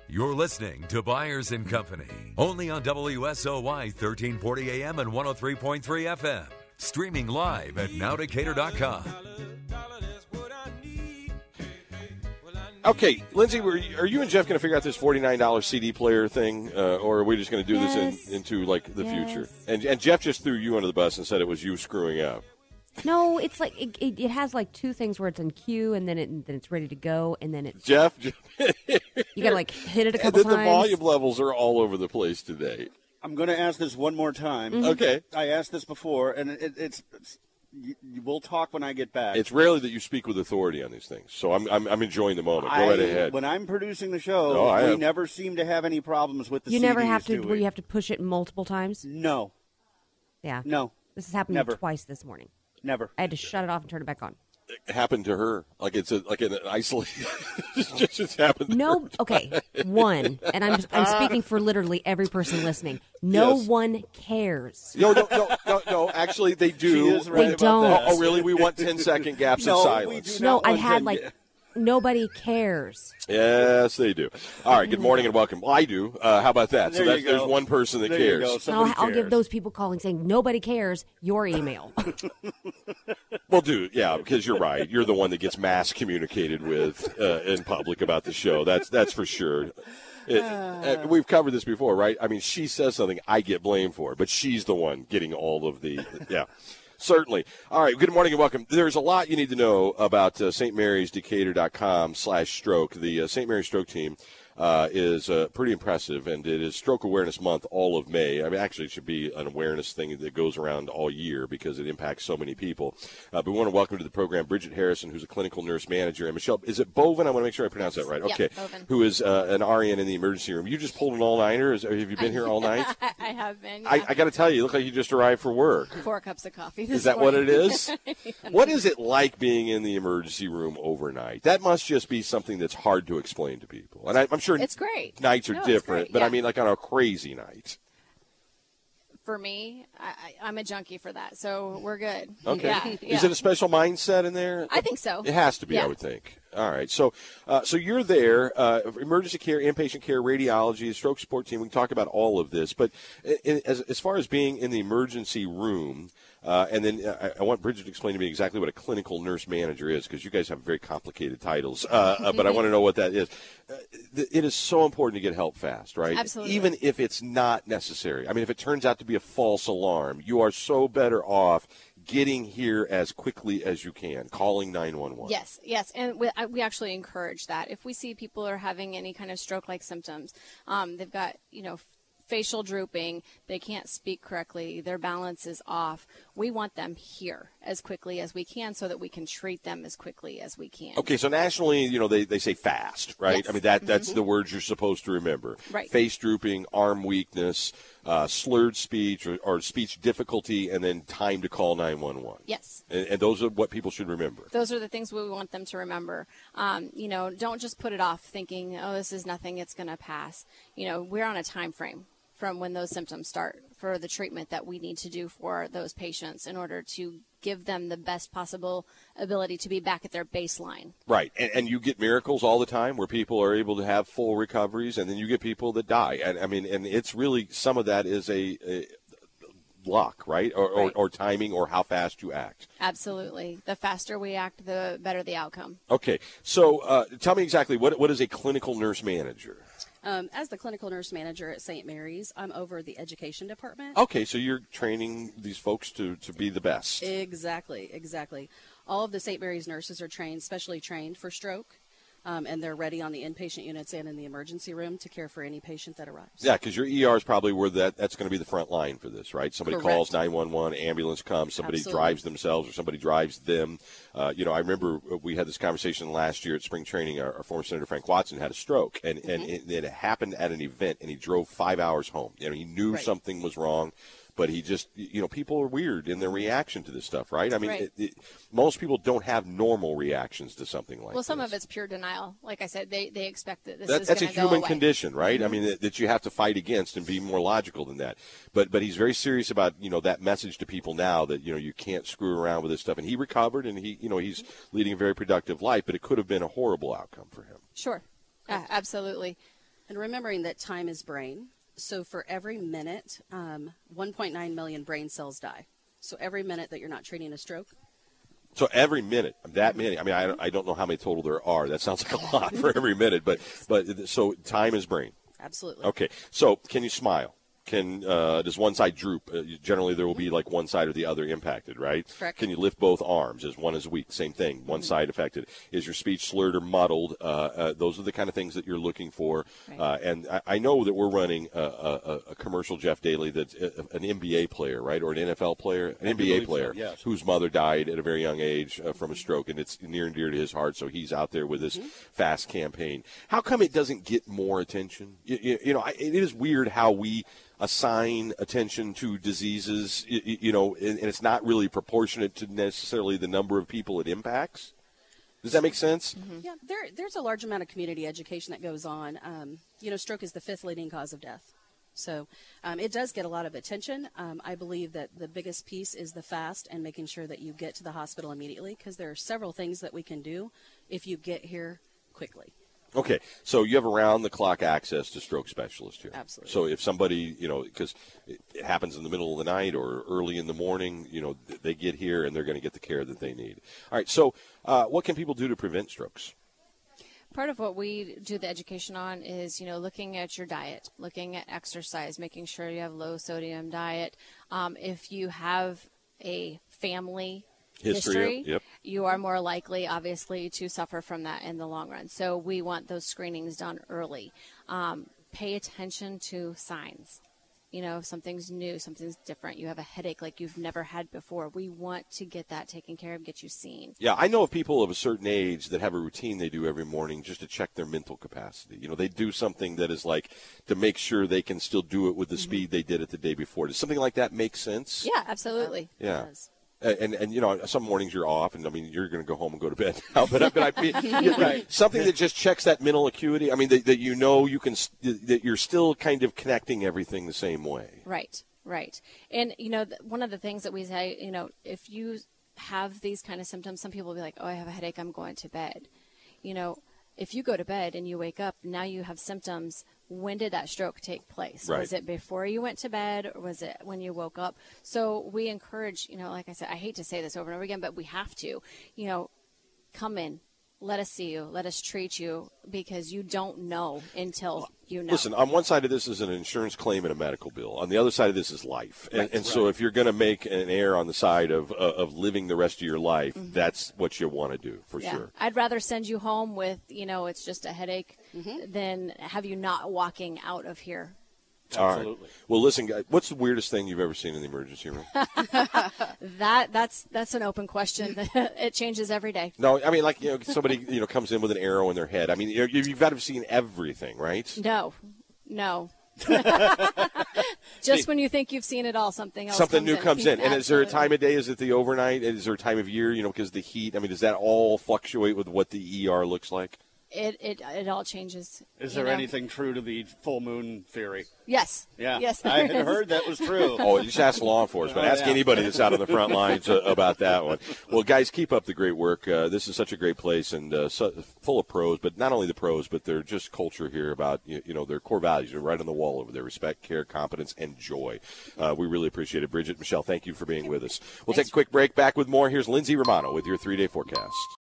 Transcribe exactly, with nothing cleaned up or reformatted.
You're listening to Byers and Company, only on W S O Y thirteen forty A M and one oh three point three F M. Streaming live at now decatur dot com. Okay, Lindsay, were you, are you and Jeff going to figure out this forty-nine dollars C D player thing, uh, or are we just going to do yes. this in, into, like, the yes. future? And, and Jeff just threw you under the bus and said it was you screwing up. No, it's like it, it, it has like two things where it's in queue and then it then it's ready to go and then it's Jeff, you gotta like hit it a couple and then times. the volume levels are all over the place today. I'm going to ask this one more time. Mm-hmm. Okay, I asked this before, and it, it's, it's you, we'll talk when I get back. it's rarely that you speak with authority on these things, so I'm I'm, I'm enjoying the moment. Go I, right ahead. When I'm producing the show, No, I we am. never seem to have any problems with the You C Ds, never have to do where we? you have to push it multiple times. No, Yeah, no, this has happened Never. to me twice this morning. never. I had to shut it off and turn it back on. It happened to her, like it's a, like an isolated. just, just happened. To No, her. okay, one, and I'm I'm speaking for literally every person listening. No Yes. one cares. No, no, no, no, no. Actually, they do. She is right They about don't. that. Oh, really? We want ten second gaps No, of we silence. do No, not I want had them like to- nobody cares. Yes, they do. All right. Good morning and welcome. Well, I do. Uh, how about that? There so you that's, there's go. one person that There you cares. go. And Somebody I'll, I'll give cares. those people calling saying nobody cares your email. Well, dude, yeah, because you're right. You're the one that gets mass communicated with uh, in public about the show. That's that's for sure. It, uh, we've covered this before, right? I mean, she says something, I get blamed for it, but she's the one getting all of the, yeah. Certainly. All right. Good morning and welcome. There's a lot you need to know about uh, Saint Mary's Decatur dot com slash stroke. The uh, Saint Mary's Stroke Team uh, is uh, pretty impressive, and it is Stroke Awareness Month all of May. I mean, actually, it should be an awareness thing that goes around all year because it impacts so many people. Uh, but we want to welcome to the program Bridget Harrison, who's a clinical nurse manager, and Michelle, is it Bovin? I want to make sure I pronounce that right. Yep, Okay. Bovin. Who is uh, an R N in the emergency room. You just pulled an all-nighter? Is, have you been here all night? I have been. I, Yeah. I got to tell you, you look like you just arrived for work. Four cups of coffee. This Is that what it morning. is? What is it like being in the emergency room overnight? That must just be something that's hard to explain to people. And I, I'm sure It's great. nights are No, it's different, great, but I yeah. mean, like on a crazy night. For me, I, I, I'm a junkie for that, so we're good. Okay. Yeah, Is yeah. it a special mindset in there? I think so. It has to be, Yeah. I would think. All right. So uh, so you're there, uh, emergency care, inpatient care, radiology, stroke support team. We can talk about all of this. But in, as, as far as being in the emergency room, uh, and then I, I want Bridget to explain to me exactly what a clinical nurse manager is, because you guys have very complicated titles. Uh, uh, but I want to know what that is. Uh, th- it is so important to get help fast, right? Absolutely. Even if it's not necessary. I mean, if it turns out to be a false alarm, you are so better off getting here as quickly as you can, calling nine one one. Yes, yes, and we, I- we actually encourage that. If we see people are having any kind of stroke-like symptoms, um, they've got, you know, facial drooping, they can't speak correctly, their balance is off, we want them here as quickly as we can so that we can treat them as quickly as we can. Okay, so nationally, you know, they, they say fast, right? Yes. I mean, that that's the words you're supposed to remember. Right. Face drooping, arm weakness, uh, slurred speech or, or speech difficulty, and then time to call nine one one. Yes. And, and those are what people should remember. Those are the things we want them to remember. Um, you know, don't just put it off thinking, oh, this is nothing, it's going to pass. You know, we're on a time frame from when those symptoms start for the treatment that we need to do for those patients in order to give them the best possible ability to be back at their baseline. Right, and, and you get miracles all the time where people are able to have full recoveries, and then you get people that die. And I mean, and it's really, some of that is a, a luck, right? Or, Right. Or, or timing, or how fast you act. Absolutely. The faster we act, the better the outcome. Okay, so uh, tell me exactly, what what is a clinical nurse manager? Um, as the clinical nurse manager at Saint Mary's, I'm over the education department. Okay, so you're training these folks to, to be the best. Exactly, exactly. All of the Saint Mary's nurses are trained, specially trained for stroke, um, and they're ready on the inpatient units and in the emergency room to care for any patient that arrives. Yeah, because your E R is probably where that, that's going to be the front line for this, right? Somebody Correct. calls nine one one, ambulance comes, somebody Absolutely. drives themselves or somebody drives them. Uh, you know, I remember we had this conversation last year at spring training. Our, our former Senator Frank Watson had a stroke, and, and Mm-hmm. it, it happened at an event, and he drove five hours home. You know, he knew Right. something was wrong. But he just, you know, people are weird in their reaction to this stuff, right? I mean, Right. it, it, most people don't have normal reactions to something like Well, some this. of it's pure denial. Like I said, they, they expect that this That, is that's a going to go human away. condition, right? I mean, that, that you have to fight against and be more logical than that. But but he's very serious about, you know, that message to people now that, you know, you can't screw around with this stuff. And he recovered, and he, you know, he's leading a very productive life. But it could have been a horrible outcome for him. Sure. Uh, absolutely. And remembering that time is brain. So for every minute, um, one point nine million brain cells die. So every minute that you're not treating a stroke. So every minute, that many. I mean, I don't, I don't know how many total there are. That sounds like a lot for every minute. But but so time is brain. Absolutely. Okay. So can you smile? Can uh, does one side droop? Uh, generally, there will be like one side or the other impacted, right? Correct. Can you lift both arms? Is one is weak? Same thing. One mm-hmm. side affected. Is your speech slurred or muddled? Uh, uh, those are the kind of things that you're looking for. Right. Uh, and I, I know that we're running a, a, a commercial, Jeff Daly, that's a, an N B A player, right, or an N F L player, an I N B A player, so, yes. whose mother died at a very young age uh, from a stroke, and it's near and dear to his heart. So he's out there with this mm-hmm. fast campaign. How come it doesn't get more attention? You, you, you know, I, it is weird how we assign attention to diseases, you, you know, and, and it's not really proportionate to necessarily the number of people it impacts. Does that make sense? Mm-hmm. Yeah, there, there's a large amount of community education that goes on. Um, you know, stroke is the fifth leading cause of death. So um, it does get a lot of attention. Um, I believe that the biggest piece is the fast and making sure that you get to the hospital immediately, because there are several things that we can do if you get here quickly. Okay, so you have around-the-clock access to stroke specialists here. Absolutely. So if somebody, you know, because it happens in the middle of the night or early in the morning, you know, they get here and they're going to get the care that they need. All right, so uh, what can people do to prevent strokes? Part of what we do the education on is, you know, looking at your diet, looking at exercise, making sure you have low-sodium diet. Um, if you have a family history, history yep. you are more likely, obviously, to suffer from that in the long run. So we want those screenings done early. Um, pay attention to signs. You know, if something's new, something's different, you have a headache like you've never had before, we want to get that taken care of, get you seen. Yeah, I know of people of a certain age that have a routine they do every morning just to check their mental capacity. You know, they do something that is like to make sure they can still do it with the mm-hmm. speed they did it the day before. Does something like that make sense? Yeah, absolutely. Yeah. And, and, and, you know, some mornings you're off, and, I mean, you're going to go home and go to bed now. But, but I mean, you know, right. something that just checks that mental acuity, I mean, that, that you know you can, that you're still kind of connecting everything the same way. Right, right. And, you know, one of the things that we say, you know, if you have these kind of symptoms, some people will be like, oh, I have a headache, I'm going to bed. You know, if you go to bed and you wake up, now you have symptoms. When did that stroke take place? Right. Was it before you went to bed, or was it when you woke up? So we encourage, you know, like I said, I hate to say this over and over again, but we have to, you know, come in, let us see you, let us treat you, because you don't know until you know. Listen, on one side of this is an insurance claim and a medical bill. On the other side of this is life. And, right. and so if you're going to make an error on the side of uh, of living the rest of your life, mm-hmm. that's what you want to do, for yeah. sure. I'd rather send you home with, you know, it's just a headache mm-hmm. than have you not walking out of here. Absolutely. All right. Well, listen, guys, what's the weirdest thing you've ever seen in the emergency room? that that's that's an open question. It changes every day. No, I mean, like, you know, somebody, you know, comes in with an arrow in their head. I mean, you, you've got to have seen everything, right? No, no. Just when you think you've seen it all, something else something comes new in. comes in. And Absolutely. Is there a time of day? Is it the overnight? Is there a time of year, you know, because the heat? I mean, does that all fluctuate with what the E R looks like? It it it all changes. Is there know? anything true to the full moon theory? Yes. Yeah. Yes. I had is. heard that was true. Oh, you just ask law enforcement. Oh, ask yeah. anybody that's out on the front lines uh, about that one. Well, guys, keep up the great work. Uh, this is such a great place and uh, so, full of pros, but not only the pros, but they're just culture here about, you, you know, their core values are right on the wall over there: respect, care, competence, and joy. Uh, we really appreciate it. Bridget, Michelle, thank you for being with us. We'll Thanks. take a quick break. Back with more. Here's Lindsay Romano with your three-day forecast.